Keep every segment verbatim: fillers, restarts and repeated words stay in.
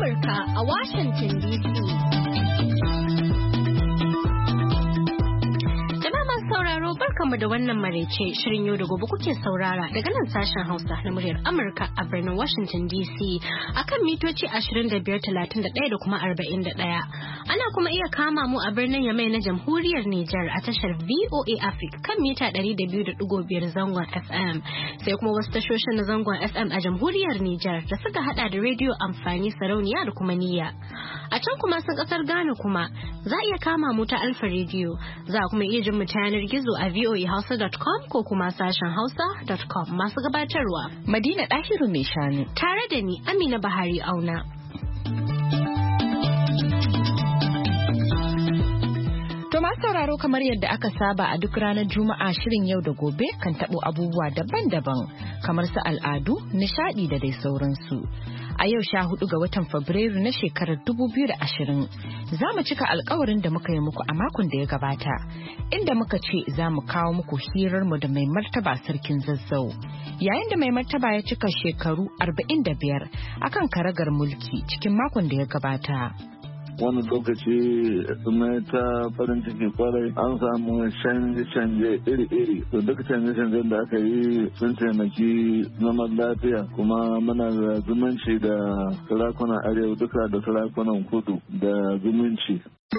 Amurka a Washington D C. Barkanmu da wannan maraice shirin yau da gobe kuke saurara daga nan sashen Hausa na muryar Amurka a birnin Washington D C akan mitoci ashirin da biyar, talatin da ɗaya da kuma arba'in da ɗaya. Ana kuma iya kama mu a birnin Yamai na Jamhuriyar Nijar a tashar V O A Africa kan mita ɗari da biyu da ɗigo biyar zangon F M. Sai kuma wasu tashoshin na zangon F M a Jamhuriyar Nijar da suka hada da rediyo amfani sarauniya da kuma niyya. A can kuma sun kasar Ghana kuma za a iya kama mu ta Alfa Radio, za a kuma iya jin mu ta yanar gizo a v o a hausa dot com ko kuma sashen hausa dot com. Masu gabatarwa Madina Dahiru mai shanu tare da ni Amina Bahari Auna. To masu sauraro, kamar yadda aka saba a duk ranar Juma'a shirin yau da gobe kan tabo abubuwa daban-daban kamar su al'adu, nishadi da dai sauransu. A yau sha hudu ga watan Fabrairu na shekarar dubu biyu da ashirin za mu cika alkawarin da muka yi muku a makon da ya gabata, inda muka ce za mu kawo muku hirarmu da mai martaba sarkin Zazzau. Yayin da mai martaba ya cika shekaru arba'in da biyar akan karagar mulki cikin makon da ya gabata. Wani lokaci na ta farin ciki kwarai, an samu canje-canje iri-iri. To duk canje-canjen da aka yi sun taimaki zaman lafiya, kuma muna da zumunci da sarakunan arewa duka da sarakunan kudu da zumunci.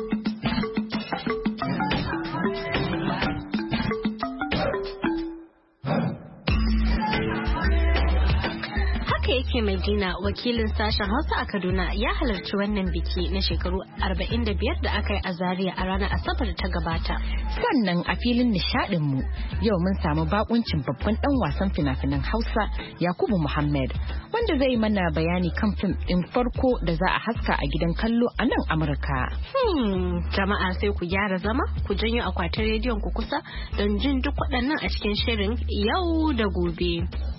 yake Madina, wakilin sashen Hausa a Kaduna ya halarci wannan biki na shekaru arba'in da biyar da aka yi a Zaria a ranar Asabar da ta gabata. Sannan a filin nishadin mu yau mun samu bakuncin babban dan wasan fina-finan Hausa Yakubu Muhammad, wanda zai mana bayani kan fim din farko da za a haska a gidan kallo a nan Amurka. Hmm, jama'a sai ku gyara zama, ku janyo akwatin rediyon ku kusa don jin duk waɗannan a cikin shirin yau da gobe.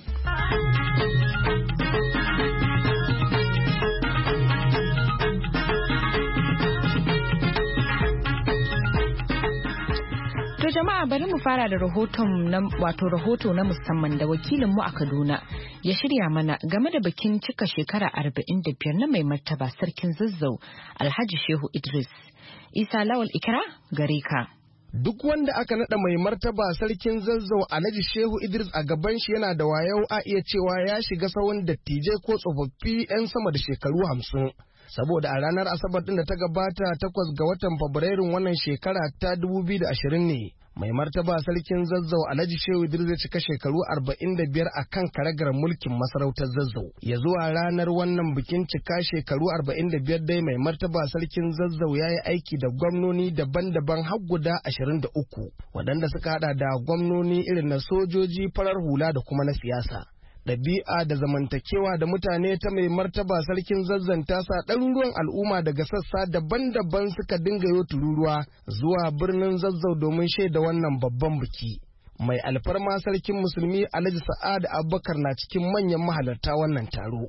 To jama'a, bari mu fara da rahoton na wato rahoto na musamman da wakilin mu a Kaduna ya shirya mana game da bikin cika shekara arba'in da biyar na mai martaba sarkin Zazzau Alhaji Shehu Idris. Isa Lawal Ikra gare ka. Duk wanda aka nada mai martaba sarkin Zazzau Alhaji Shehu Idris a gaban shi yana da wayo a iya cewa ya shiga sawun dattijai ko tsofaffi 'yan sama da shekaru hamsin. Saboda a ranar Asabar din da ta gabata takwas ga watan Fabrairun wannan shekara ta dubu biyu da ashirin ne mai martaba sarkin Zazzau Alhaji Shehu Idris zai cika shekaru arba'in da biyar a kan karagar mulkin masarautar Zazzau. Ya zuwa ranar wannan bikin cika shekaru arba'in da biyar dai mai martaba sarkin Zazzau ya yi aiki da gwamnoni daban-daban har guda ashirin da uku, waɗanda suka hada da gwamnoni irin na sojoji, farar hula da kuma na siyasa. Ɗabi'a da zamantakewa da mutane ta mai martaba sarkin Zazzan ta sa ɗaruruwan al'umma daga sassa daban-daban suka dinga yo tururuwa zuwa birnin Zazzau domin shaida wannan babban biki. Mai alfarma sarkin musulmi Alhaji Sa'ad Abubakar na cikin manyan mahalarta wannan taro.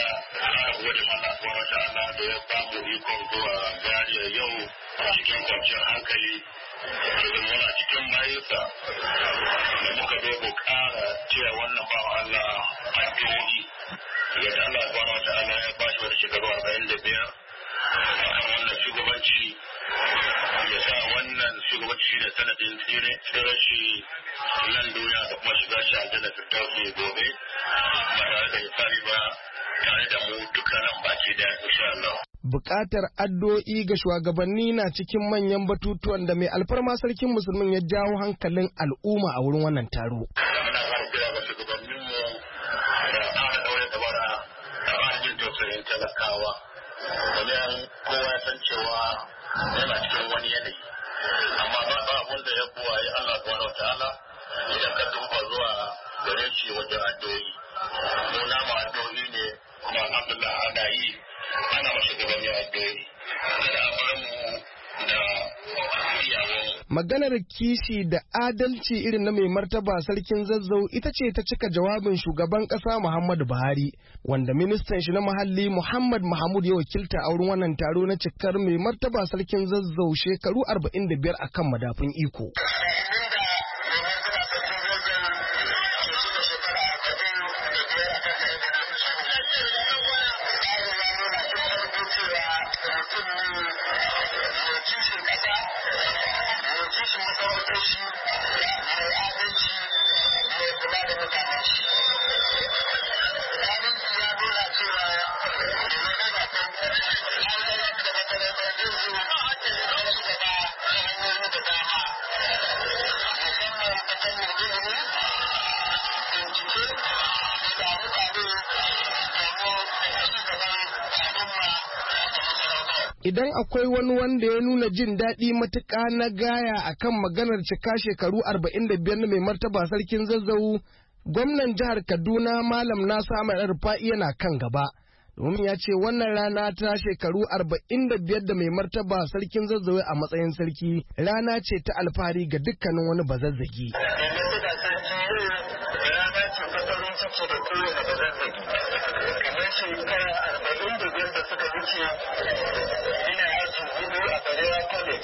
Cikin kwanciyar hankali da muna cikin mayuka da muka zo mu kara cewa wannan ba Allah addu'o'i yadda Allah subhanahu wa ta'ala ya bashi wata shekaru arba'in da biyar akan wannan shugabanci, ya sa wannan shugabanci da sanadin tsirar shi nan duniya da kuma shiga shi aljanna firdausi gobe ba tare da hisabi ba, tare da mu dukkanin baki da insha Allah. Bukatar addu'o'i ga shugabanni na cikin manyan batutuwan da mai alfarma sarkin musulmin ya jawo hankalin al'umma a wurin wannan taro. Muna fara kira ga shugabanninmu da ƙara ɗaure da bara da ba jin tausayin talakawa. Domin kowa ya san cewa yana cikin wani yanayi. Amma ba ba abin da ya buwa ya Allah subhanahu wa ta'ala idan ka duba zuwa gare shi wajen addu'o'i. Mu nama addu'o'i ne kuma alhamdulillah ana yi. Ana mashi gaban yawa dole da mu da iyawan. Maganar kishi da adalci irin na mai martaba sarkin Zazzau ita ce ta cika jawabin shugaban ƙasa Muhammadu Buhari, wanda ministan shi na muhalli Muhammad Mahmud ya wakilta a wurin wannan taro na cikar mai martaba sarkin Zazzau shekaru arba'in da biyar akan madafun iko. Idan akwai wani wanda ya nuna jin daɗi matuƙa na gaya akan maganar cika shekaru arba'in da biyar na mai martaba sarkin Zazzau, gwamnan jihar Kaduna Malam Nasiru Ahmed Rufa'i yana kan gaba. Domin ya ce wannan rana ta shekaru arba'in da biyar da mai martaba sarkin Zazzau a matsayin sarki rana ce ta alfahari ga dukkanin wani bazazzagi. Shekara arba'in da biyar da suka wuce ina aji hudu a Barewa College.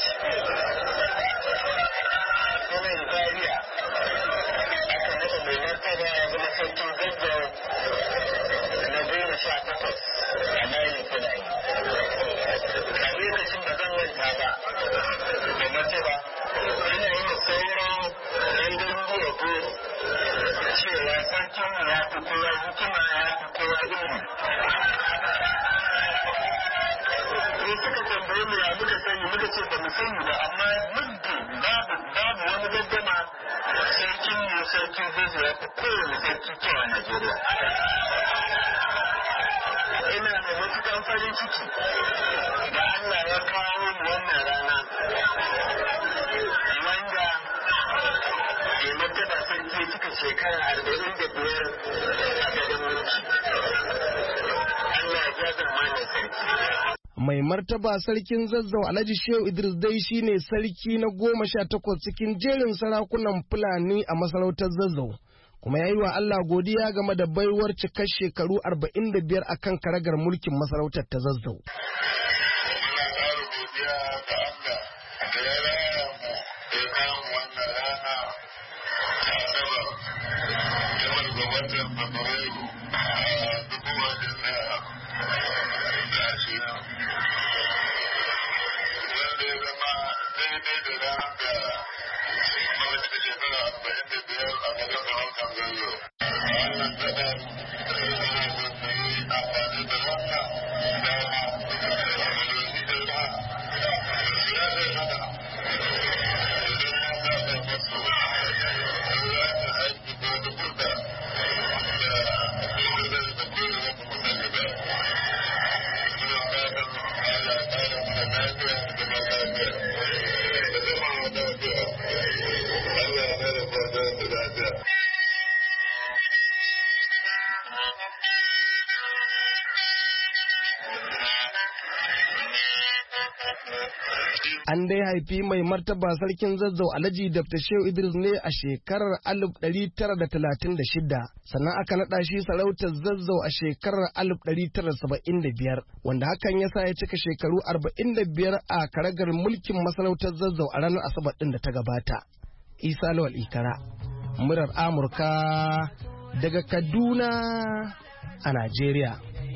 Sunan Zaria aka nada mai martaba ya zama sarkin Zazzau na goma sha takwas a layin Fulani. A lokacin da zan manta ba mai martaba ina yin sauran ɗan garuruwa goro cewa sarkin ya fi kowa hikima ya fi kowa ilimi. Ko suka tambaye mu ya muka sani muka ce ba mu sani ba amma muddin babu babu wani gaggama sarkin mu sarkin Zazzau ya fi kowane sarki kyau a Najeriya. Ina da matuƙar farin ciki da Allah ya kawo mu wannan rana wanda mai martaba sarki cika shekara arba'in da biyar a garin mulki. Allah ya ja zamanin sarki. Mai martaba sarkin Zazzau Alhaji Shehu Idris dai shine sarki na goma sha takwas cikin jerin sarakunan Fulani a masarautar Zazzau, kuma ya yi wa Allah godiya game da baiwar cikar shekaru arba'in da biyar akan karagar mulkin masarautar ta Zazzau. An dai haifi mai martaba sarkin Zazzau Alhaji Doctor Shehu Idris ne a shekarar alif ɗari tara da talatin da shida, sannan aka naɗa shi sarautar Zazzau a shekarar alif ɗari tara da saba'in da biyar, wanda hakan ya sa ya cika shekaru arba'in da biyar a karagar mulkin masarautar Zazzau a ranar Asabar ɗin da ta gabata. Isa Lawal Ikara, murar Amurka daga Kaduna a Najeriya.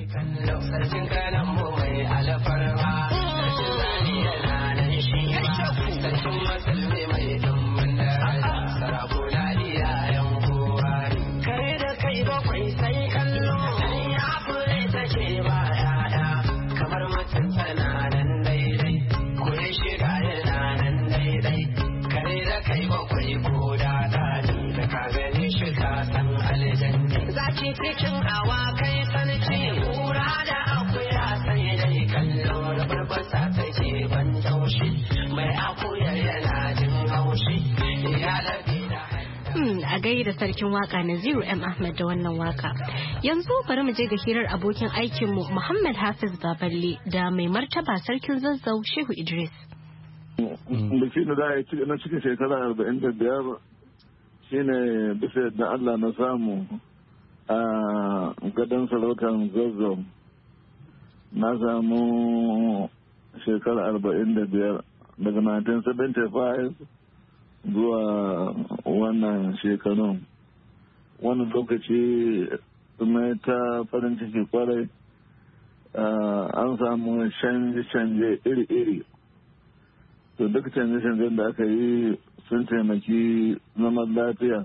Cikin hawa kai sarki kura da akuya sai dai kallo da barbasa take ban taushi mai akuya yana jin haushi ya lafi da a gaida sarkin waka Naziru M Ahmed da wannan waka. Yanzu bari mu je ga hirar abokin aikinmu Muhammad Hafiz Baballe da mai martaba sarkin Zazzau Shehu Idris. Biki da za a yi na cikin shekara arba'in da biyar shine bisa yadda Allah na samu a gadon sarautar Zazzau. Na samu shekara arba'in da biyar daga nineteen seventy-five zuwa wannan shekarun. Wani lokaci mai ta farin ciki kwarai, an samu canje-canje iri-iri. To duk canje-canjen da aka yi sun taimaki zaman lafiya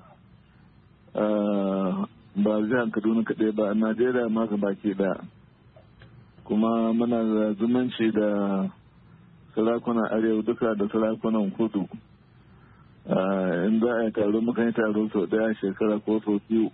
ba jihar Kaduna kaɗai ba a Najeriya ma ga baki ɗaya. Kuma muna da zumunci da sarakunan arewa duka da sarakunan kudu. In za a yi taro muka yi taro sau ɗaya shekara ko sau biyu.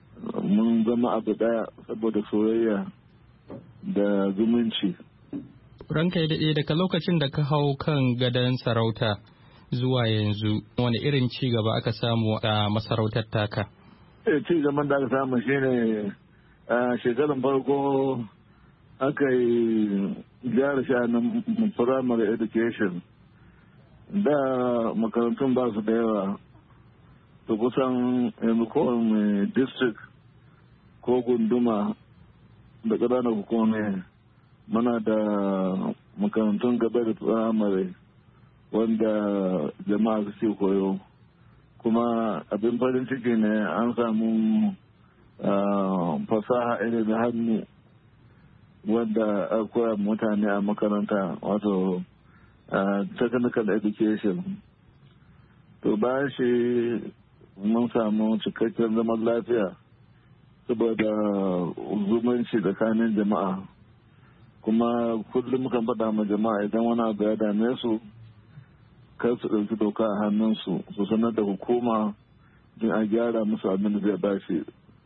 Mun zama abu ɗaya saboda soyayya da zumunci. Ranka ya daɗe daga lokacin da ka hau kan gadon sarauta zuwa yanzu wani irin ci gaba aka samu a masarautar taka? Ci gaban da aka samu shine a shekarar farko aka yi gyara sha'anin primary education. Da makarantun ba su da yawa, to kusan yanzu kowane district ko gunduma da ƙananan hukumomi muna da makarantun gaba da firamare wanda jama'a suke koyo, kuma abin farin ciki ne an samu fasaha irin da hannu wanda a koya mutane a makaranta, wato technical education. To bayan shi mun samu cikakken zaman lafiya saboda zumunci tsakanin jama'a, kuma kullum mukan faɗa ma jama'a idan wani abu ya dame su kar su ɗauki doka a hannunsu, su sanar da hukuma don a gyara musu abin da zai bashi.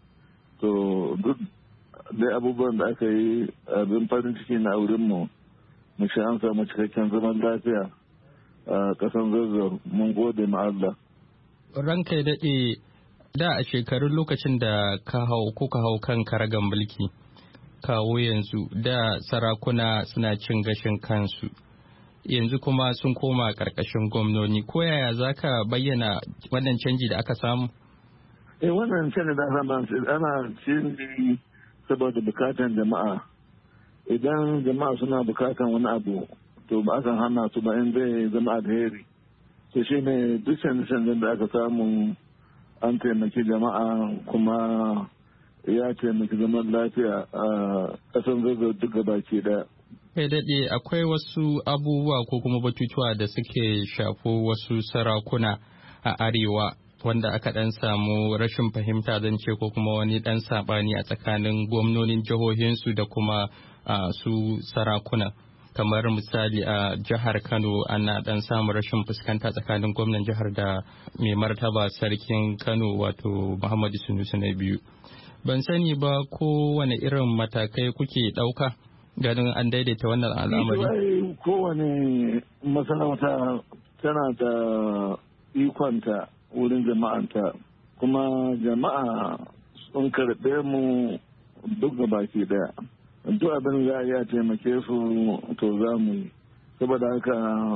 To duk dai abubuwan da aka yi abin farin ciki na aurenmu mu shi an samu cikakken zaman lafiya a ƙasan Zazzau, mun gode ma Allah. Ranka ya daɗe, da a shekarun lokacin da ka hau ko ka hau kan karagan mulki kawo yanzu, da sarakuna suna cin gashin kansu, yanzu kuma sun koma ƙarƙashin gwamnoni. Ko yaya za ka bayyana wannan canji da aka samu? Eh, wannan canji da aka samu ana canji saboda bukatan jama'a. Idan jama'a suna bukatan wani abu, to ba akan hana su ba in zai zama alheri. To shi ne duk canje-canjen da aka samu an taimaki jama'a, kuma ya taimaki zaman lafiya a ƙasar Zazzau duk baki ɗaya. Kai daɗe, akwai wasu abubuwa ko kuma batutuwa da suke shafo wasu sarakuna a arewa wanda aka ɗan samu rashin fahimta zan ce, ko kuma wani ɗan saɓani a tsakanin gwamnonin jihohinsu da kuma su sarakuna. Kamar misali a jihar Kano ana ɗan samun rashin fuskanta tsakanin gwamnan jihar da mai martaba sarkin Kano, wato Muhammadu Sunusi na biyu. Ban sani ba ko wane irin matakai kuke ɗauka ganin an daidaita wannan al'amari? Kowane masarauta tana da ikonta wurin jama'anta, kuma jama'a sun karɓe mu duk da baki daya. Duk abin za a iya taimake su to za mu yi. Saboda haka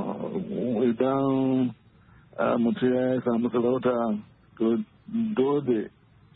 idan mutum ya samu sarauta to dole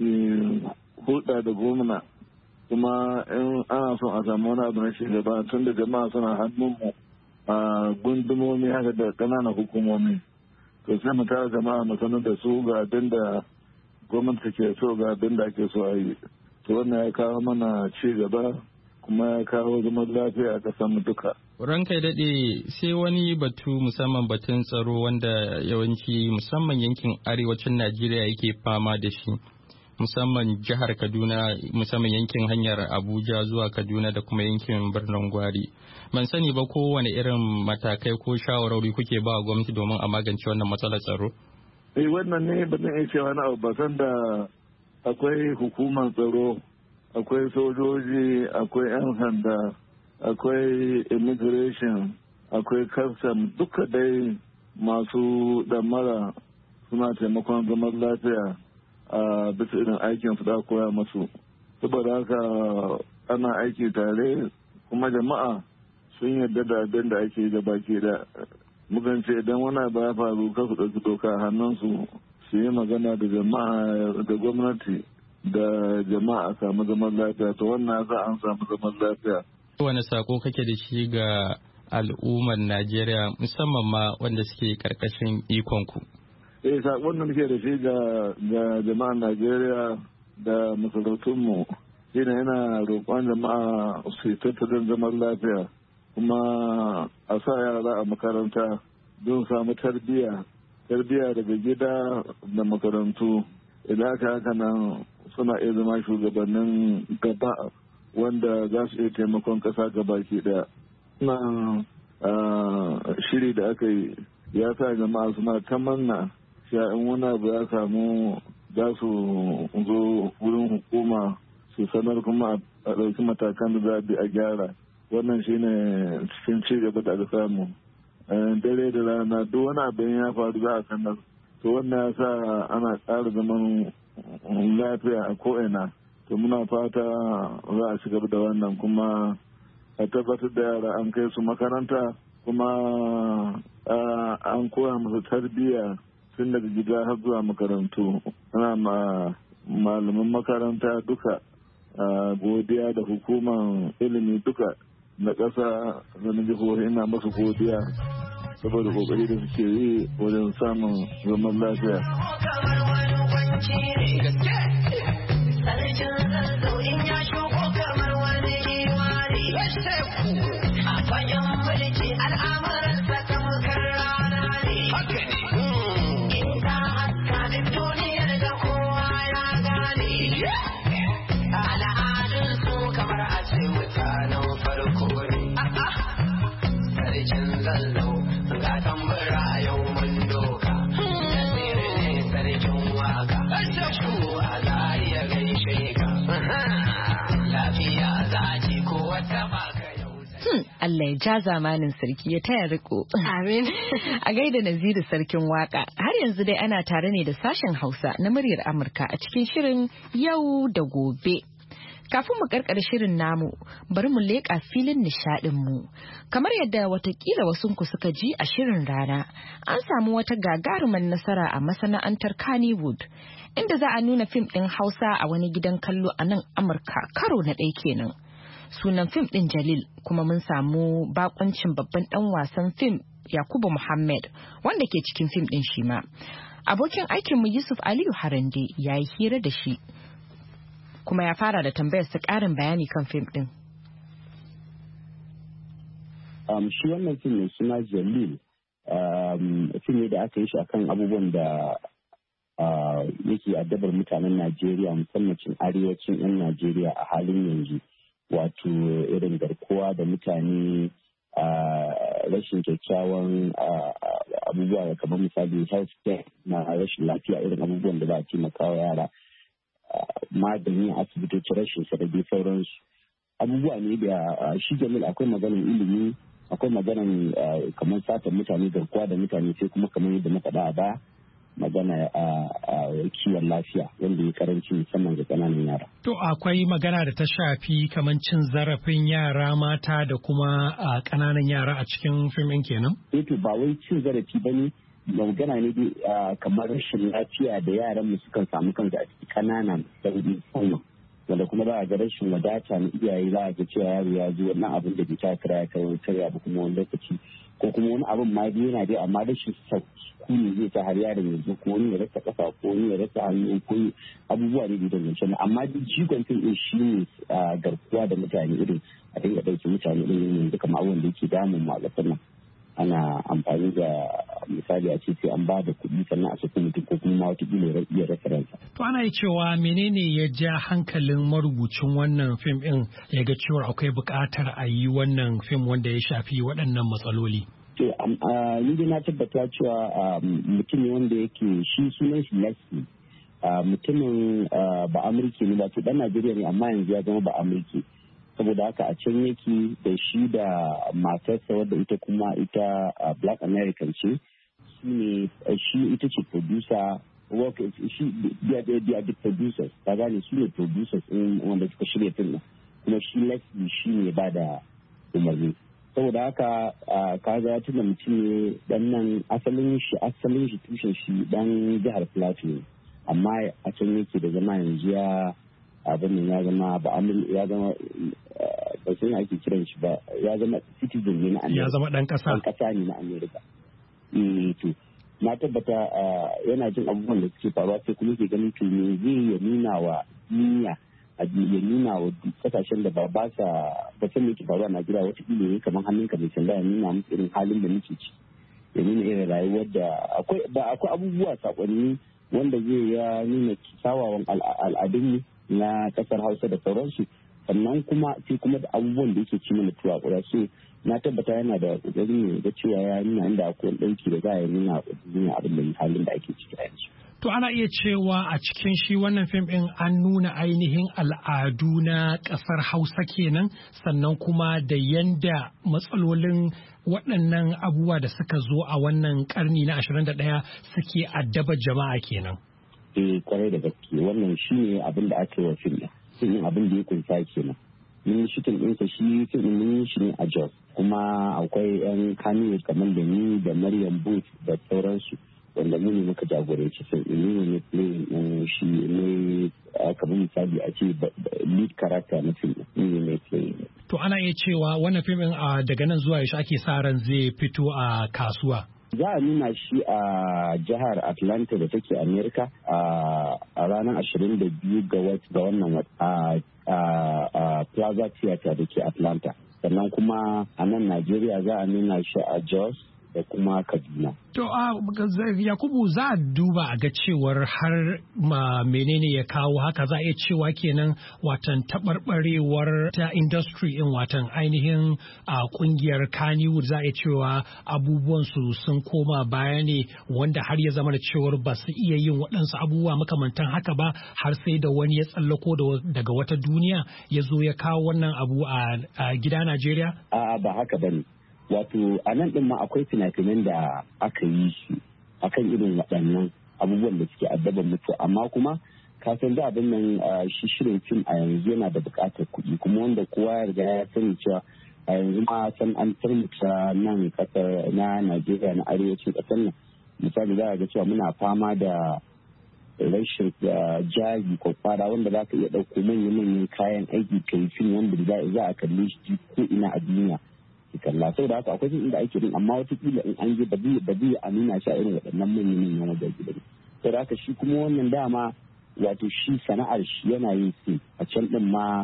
hulɗa da gwamna, kuma in ana son a samu wani abu na shugaba tun da jama'a suna hannunmu a gundumomi haka da ƙananan hukumomi, to sai mu tara jama'a mu sanar da su ga abin da gwamnati ke so, ga abin da ake so a yi. To wannan ya kawo mana ci gaba kuma ya kawo zaman lafiya a ƙasar mu duka. Ranka ya daɗe, sai wani batu musamman batun tsaro wanda yawanci musamman yankin arewacin Najeriya yake fama da shi. Musamman jihar Kaduna, musamman yankin hanyar Abuja zuwa Kaduna da kuma yankin birnin Gwari. Ban sani ba ko wane irin matakai ko shawarwari kuke ba gwamnati domin a magance wannan matsalar tsaro? Eh, wannan ne ba zan iya cewa na abu ba, san da akwai hukumar tsaro, akwai sojoji, akwai 'yan sanda, akwai immigration, akwai custom, duka dai masu damara suna taimakon zaman lafiya a bisa irin aikin su da koya masu. Saboda haka ana aiki tare, kuma jama'a sun yarda da abin da ake da baki da. Mukan ce idan wani abu ya faru ka su ɗauki doka a hannunsu, su yi magana da jama'a da gwamnati da jama'a samu zaman lafiya. To wannan za an samu zaman lafiya. Wani sako kake da shi ga al'ummar Najeriya musamman ma wanda suke karkashin ikonku? Eh, sakon da nake da shi ga jama'ar Najeriya da masarautunmu shine yana roƙon jama'a su tattalin zaman lafiya, kuma a sa yara a makaranta don samu tarbiyya tarbiyya daga gida da makarantu. Idan aka haka nan suna iya zama shugabannin gaba wanda za su iya taimakon ƙasa gabaki ɗaya. Nan shiri da aka yi ya sa jama'a suna tamanna cewa in wani abu ya samu za su zo wurin hukuma su sanar, kuma a ɗauki matakan da za a bi a gyara. wannan shine cikin ci gaba da aka samu. Dare da rana duk wani abin ya faru za a sanar, to wannan ya sa ana ƙara zaman lafiya a ko'ina. To muna fata za a ci gaba da wannan, kuma a tabbatar da yara an kai su makaranta, kuma an koya musu tarbiyya tun daga gida har zuwa makarantu. Ana ma malaman makaranta duka godiya da hukumar ilimi duka na ƙasa da na jihohi, ina masu godiya saboda kokari da suke yi wajen samun zaman lafiya. Allah ya ja zamanin sarki ya taya riko. Amin. A gaida Naziru sarkin waka. Har yanzu dai ana tare ne da sashen Hausa na muryar Amurka a cikin shirin yau da gobe. Kafin mu karkar shirin namu, bari mu leƙa filin nishadin mu. Kamar yadda watakila wasunku suka ji a shirin rana, an samu wata gagarumar nasara a masana'antar Kannywood, inda za a nuna fim ɗin Hausa a wani gidan kallo a nan Amurka karo na ɗaya kenan. Sunan fim ɗin Jalil, kuma mun samu bakuncin babban ɗan wasan fim Yakubu Muhammad wanda ke cikin fim ɗin shi ma. Abokin aikinmu Yusuf Aliyu Harande ya yi hira da shi, kuma ya fara da tambayar sa ƙarin bayani kan fim ɗin. Um, shi wannan fim ne suna Jalil, um, fim ne da aka yi shi akan abubuwan da uh, yake addabar mutanen Najeriya, musamman arewacin 'yan Najeriya a halin yanzu. Wato irin garkuwa da mutane, a rashin kyakkyawan abubuwa kamar misali health care na rashin lafiya, irin abubuwan da za a taimaka wa yara, magani a asibitoci, rashin sa da dai sauransu. Abubuwa ne da shi Jamil akwai maganin ilimi, akwai maganin kamar satan mutane, garkuwa da mutane, sai kuma kamar yadda na faɗa a baya magana a kiwon lafiya wanda ya karanci musamman ga ƙananan yara. To akwai magana da ta shafi kamar cin zarafin yara mata da kuma ƙananan yara a cikin fim ɗin kenan? Eh to ba wai cin zarafi ba ne, magana ne dai kamar rashin lafiya da yaran mu sukan samu kansu a cikin ƙananan sauri musamman, wanda kuma za a ga rashin wadata na iyaye, za a ga cewa yaro ya zo wannan abin da bai ta kira ya karya ba, kuma wani lokaci ko kuma wani abin ma yana dai amma rashin sukuni zai ta har yaron yanzu, ko wani ya rasa kafa, ko wani ya rasa hannu, ko abubuwa ne da dangance. Amma duk jigon fim din shi ne garkuwa da mutane, irin a dinga ɗauke mutane irin yanzu kamar abubuwan da yake damun mu a ƙasar nan. Ana amfani da misali a ce sai an ba da kuɗi sannan a saki mutum, ko kuma wata ƙila ya rasa ransa. To ana yi cewa menene ya ja hankalin marubucin wannan fim ɗin ya ga cewa akwai buƙatar a yi wannan fim wanda ya shafi waɗannan matsaloli? To ni dai na tabbata cewa mutum ne wanda yake shi sunan shi Leslie, mutumin ba Amurki ne, ba to ɗan Najeriya ne amma yanzu ya zama ba Amurki. Saboda haka a can yake da shi da matarsa wadda ita kuma ita Black American ce, shi ita ce producer, work shi they are the producers, ka gane su ne producers in wanda suka shirya fim, kuma shi Leslie shi ne ba da umarni. Saboda haka kaga ya tuna mutum ne dan nan asalin shi asalin shi tushen shi dan jihar Plateau ne, amma a can yake da zama yanzu ya abin ya zama ba ya zama ba sai ake kiran shi ba, ya zama citizen ne na America, ya zama dan kasa dan kasa ne na America. Eh to na tabbata yana jin abubuwan da suke faruwa, sai kuma ke ganin to me zai ya nuna wa duniya, ya nuna wa kasashen da ba ba sa ba san me ke faruwa a Najeriya, wata kila ne kamar hannunka mai sanda, ya nuna musu irin halin da muke ci, ya nuna irin rayuwar da akwai ba akwai abubuwa sakonni wanda zai ya nuna kyawawan al'adun na kasar Hausa da sauransu, sannan kuma sai kuma da abubuwan da yake ci mana tuwa kura. So na tabbata yana da kokari ne da cewa ya nuna inda akwai ɗauki da za a nuna nuna abin da halin da ake ciki a yanzu. To ana iya cewa a cikin shi wannan fim ɗin an nuna ainihin al'adu na ƙasar Hausa kenan, sannan kuma da yanda matsalolin waɗannan abubuwa da suka zo a wannan ƙarni na ashirin da ɗaya suke addaba jama'a kenan. Eh kwarai da gaske wannan shi ne abin da aka yi wa fim ɗin. Fim abin da ya kunsa kenan. Mun yi shikin ɗinsa shi fim ɗin mun yi shi ne a Jos, kuma akwai 'yan kamiyo kamar da ni da Maryam Booth da sauransu. Wanda mu ne muka jagoranci fim ɗin ne ne shi ne kamar misali a ce lead character na fim ɗin ne play. To ana iya cewa wannan fim ɗin daga nan zuwa yaushe ake sa ran zai fito a kasuwa. Za a nuna shi a jihar Atlanta da take America a ranar ashirin da biyu ga wannan wata a Plaza Theater da ke Atlanta. Sannan kuma a nan Najeriya za a nuna shi a Jos da kuma Kaduna. To a Yakubu za a duba a ga cewar har ma menene ya kawo haka, za a iya cewa kenan watan taɓarɓarewar ta industry in watan ainihin a kungiyar Kannywood, za a iya cewa abubuwan su sun koma baya ne, wanda har ya zama da cewar ba su iya yin waɗansu abubuwa makamantan haka ba, har sai da wani ya tsallako daga wata duniya ya zo ya kawo wannan abu a gida Najeriya? A'a ba haka bane. Wato a nan ɗin ma akwai fina-finan da aka yi shi akan irin waɗannan abubuwan da suke addaban mutu, amma kuma ka san da abin nan shi shirin fim a yanzu yana da buƙatar kuɗi, kuma wanda kowa ya riga ya sani cewa a yanzu ma san an turmuta nan ƙasar na Najeriya na arewacin ƙasar nan, misali za a ga cewa muna fama da rashin jari ko fara wanda za ka iya ɗauko manya-manyan kayan aiki kai fim wanda za a kalle shi ko ina a duniya kalla. Saboda haka akwai fim inda ake yin, amma watakila in an je ba zai a nuna shi a irin waɗannan manyan manyan wajen ba. Saboda haka shi kuma wannan dama wato shi sana'ar shi yana yin fim a can ɗin ma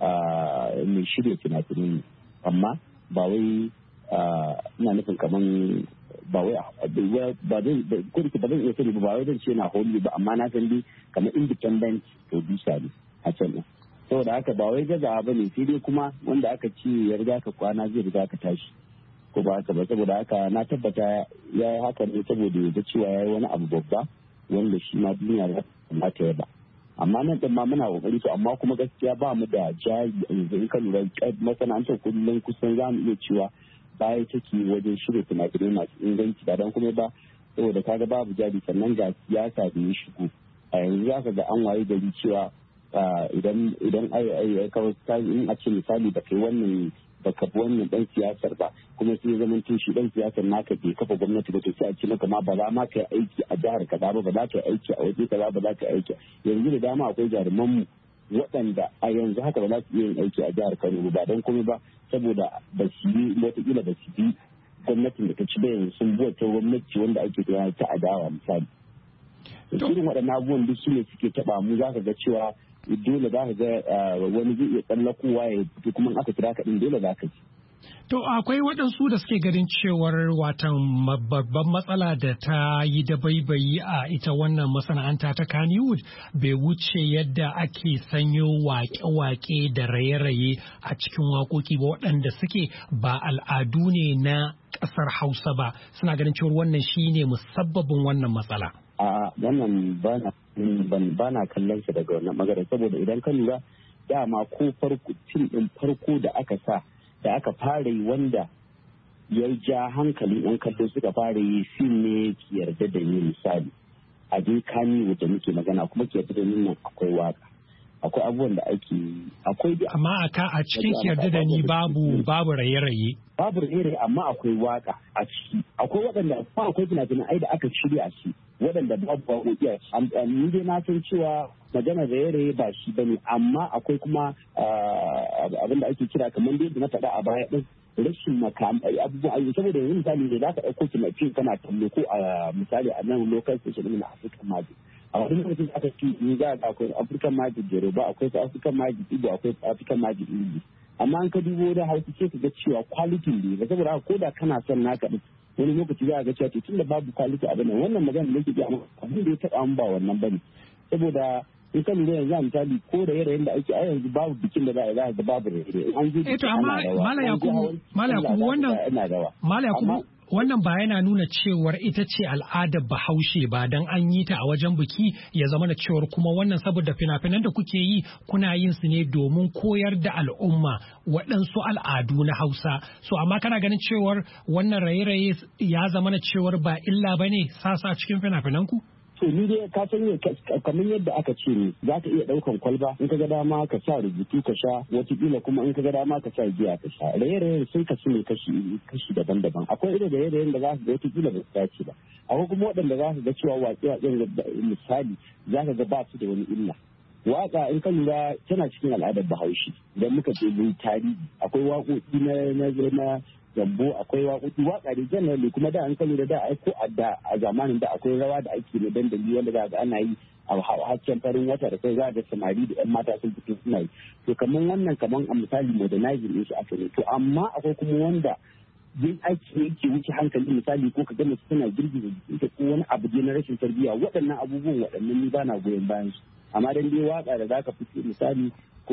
mai shirya fina-finai ne, amma ba wai ina nufin kaman ba wai ba zan ba zan iya sani ba wai zan ce na holi ba, amma na san dai kamar independent producer ne a can ɗin. Saboda haka ba wai gazawa ba ne, sai dai kuma wanda aka ce ya riga ka kwana zai riga ka tashi ko ba haka ba. Saboda haka na tabbata ya yi haka ne saboda ya ga cewa ya yi wani abu babba wanda shi ma duniya za ta kamata ya ba. Amma nan ɗin ma muna ƙoƙari to, amma kuma gaskiya ba mu da jari yanzu. In ka lura masana'antar kullum kusan za mu iya cewa baya take wajen shirya fina-finai masu inganci, ba don kuma ba saboda kaga babu jari, sannan ga siyasa da ya shigo a yanzu za ka ga an waye gari cewa idan idan in a ce misali ba kai wannan ba ka bi wannan dan siyasar ba, kuma sai zaman tun shi dan siyasar naka bai kafa gwamnati ba, to sai a ce maka ma ba za ma kai aiki a jihar kaza ba, ba za ka yi aiki a waje kaza ba, za ka yi aiki. Yanzu da dama akwai jaruman mu waɗanda a yanzu haka ba za su iya yin aiki a jihar Kano ba don komai ba saboda ba su yi wataƙila ba su bi gwamnatin da ta ci ba, yanzu sun bi wata gwamnati wanda ake kira ta adawa misali. Irin waɗannan abubuwan duk su ne suke taɓa mu, za ka ga cewa dole za ka ga wani zai iya tsallakowa ya fito, kuma aka kira ka din dole za ka ji. To akwai waɗansu da suke ganin cewar watan babban matsala da ta yi da baibayi a ita wannan masana'anta ta Kannywood bai wuce yadda ake sanyo wake-wake da raye-raye a cikin waƙoƙi ba waɗanda suke ba al'adu ne na ƙasar Hausa ba. Suna ganin cewar wannan shine musabbabin wannan matsala. A wannan ba na kallon shi daga wannan magana, saboda idan ka lura dama ko farko cin ɗin farko da aka sa da aka fara yi wanda ya ja hankali ɗan kallo suka fara yi fim ne ki yarda da ni misali a dai Kani da muke magana, kuma ki yarda da ni nan akwai waka, akwai abubuwan da ake akwai amma aka a cikin ki yarda da ni babu babu raye-raye babu raye-raye amma akwai waka a ciki, akwai waɗanda kuma akwai fina-finan ai da aka shirya shi waɗanda babu waƙoƙi a ciki. Ni dai na san cewa magana raye-raye ba shi bane, amma akwai kuma abin da ake kira kamar dai da na faɗa a baya ɗin rashin makam abubuwan ayyuka. Saboda yanzu misali ne za ka ɗauko kinafin kana kallo ko a misali a nan local station na African Magic, a wani lokacin da aka ci ni za a akwai African Magic Yoruba, akwai African Magic Igbo, akwai African Magic English, amma an ka dubo da Hausa sai ka ga cewa quality ne ba, saboda haka ko da kana son naka ɗin wani lokaci za a ga cewa tun da babu quality a bane wannan magana da yake ji amma abin da ya taɓa mu ba wannan bane, saboda in ka lura yanzu a misali ko da yanayin da ake a yanzu babu bikin da za a za a babu raye an je to amma mala yakubu mala yakubu wannan mala yakubu wannan ba yana nuna cewar ita ce al'adar bahaushe ba dan an yi ta a wajen biki ya zama da cewar kuma wannan saboda fina-finan da kuke yi kuna yin su ne domin koyar da al'umma waɗansu al'adu na Hausa so amma kana ganin cewar wannan raye-raye ya zama da cewar ba illa bane sasa cikin fina-finan ku? To ni dai ka san kamar yadda aka ce ne za ka iya ɗaukan kwalba in ka ga dama ka sa rubutu ka sha watakila kuma in ka ga dama ka sa giya ka sha raye-rayen sun kasu ne kashi kashi daban-daban akwai irin raye-rayen da za su ga watakila ba su dace ba akwai kuma waɗanda za su ga cewa waƙe-waƙen misali za ka ga ba su da wani illa waka in ka lura tana cikin al'adar bahaushe idan muka je mun tarihi akwai waƙoƙi na na zambo akwai waƙoƙi waƙa da generally kuma da an kalli da da aiko a zamanin da akwai rawa da ake na dandali wanda za ga ana yi a hasken farin wata da kai za ga samari da yan mata sun fito suna yi to kamar wannan kamar a misali modernizing ne shi aka ne to amma akwai kuma wanda yin aiki yake wuce hankali misali ko ka gama suna girgiza jikinta ko wani abu dai na rashin tarbiyya waɗannan abubuwan waɗannan ni ba na goyon bayan su amma dan dai waka da zaka fito misali ko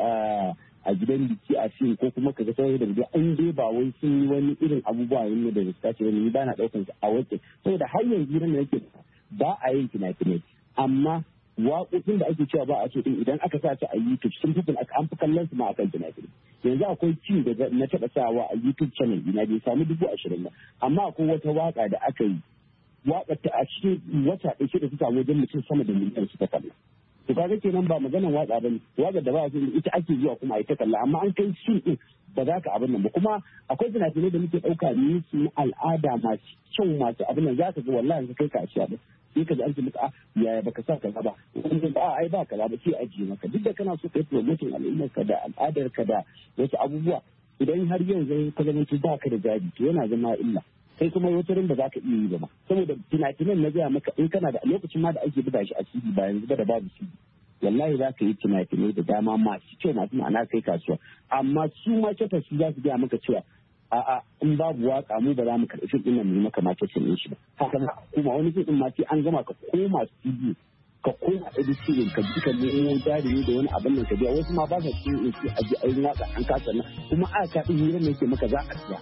a gidan biki a fim ko kuma kaga sai da dai an dai ba wai sun yi wani irin abubuwa ne da suka ce ni ba na daukan su a wace saboda har yanzu nan yake ba a yin fina-finai amma waƙoƙin da ake cewa ba a so din idan aka sa ta a YouTube sun fi an fi kallon su ma akan fina-finai yanzu akwai cin da na taɓa sawa a YouTube channel ina bai samu dubu ashirin ba amma akwai wata waka da aka yi waƙar ta a cikin wata ɗaya da ta samu wajen mutum sama da miliyan su ta kalla to kaga kenan ba maganar waka bane waka da ba su ita ake zuwa kuma ai ta kalla amma an kai shi din ba za ka abin nan ba kuma akwai fina-finai da muke ɗauka ne su na al'ada masu kyau masu abin nan za ka ga wallahi ka kai ka a ciya ba sai ka ji an ce maka yaya baka sa kaza ba wanda ba ai ba kaza ba sai ajiye maka duk da kana so ka yi promoting al'ummar ka da al'adar ka da wasu abubuwa idan har yau zai ka zama ba ka da jari to yana zama illa kai kuma wata rin ba za ka iya yi ba ma saboda fina-finan na gaya maka in kana da lokacin ma da ake buga shi a C D ba yanzu ba da babu C D wallahi za ka yi fina-finai da dama masu kyau masu ma'ana kai kasuwa amma su ma kyautar su za su gaya maka cewa a'a in babu waka mu ba za mu karɓi fim ɗin nan mu maka marketing shi ba haka na kuma wani fim ɗin ma sai an gama ka koma studio ka koma editing ka ji ka nemo jarumi da wani abin nan ka biya wasu ma ba sa cikin in a ji ayin waka an kasa nan kuma aka ka ɗin hira ne ke maka za a siya.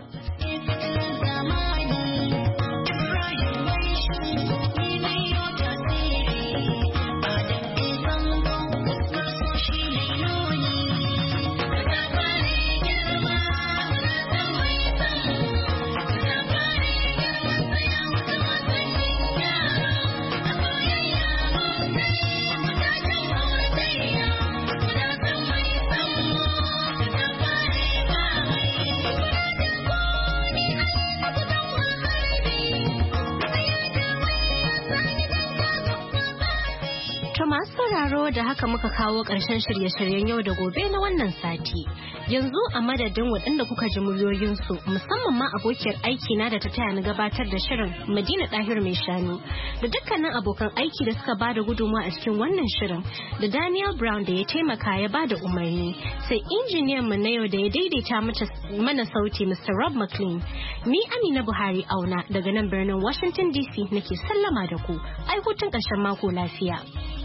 Da haka muka kawo ƙarshen shirye-shiryen yau da gobe na wannan sati. Yanzu a madadin waɗanda kuka ji muryoyinsu musamman ma abokiyar aiki na da ta taya ni gabatar da shirin Madina Ɗahir mai shanu da dukkanin abokan aiki da suka bada gudunmawa a cikin wannan shirin da Daniel Brown da ya taimaka ya bada umarni sai injiniyan mu na yau da ya daidaita mana sauti Mister Rob McLean. Ni Amina Buhari Auna daga nan birnin Washington D C nake sallama da ku. Ai hutun ƙarshen mako lafiya.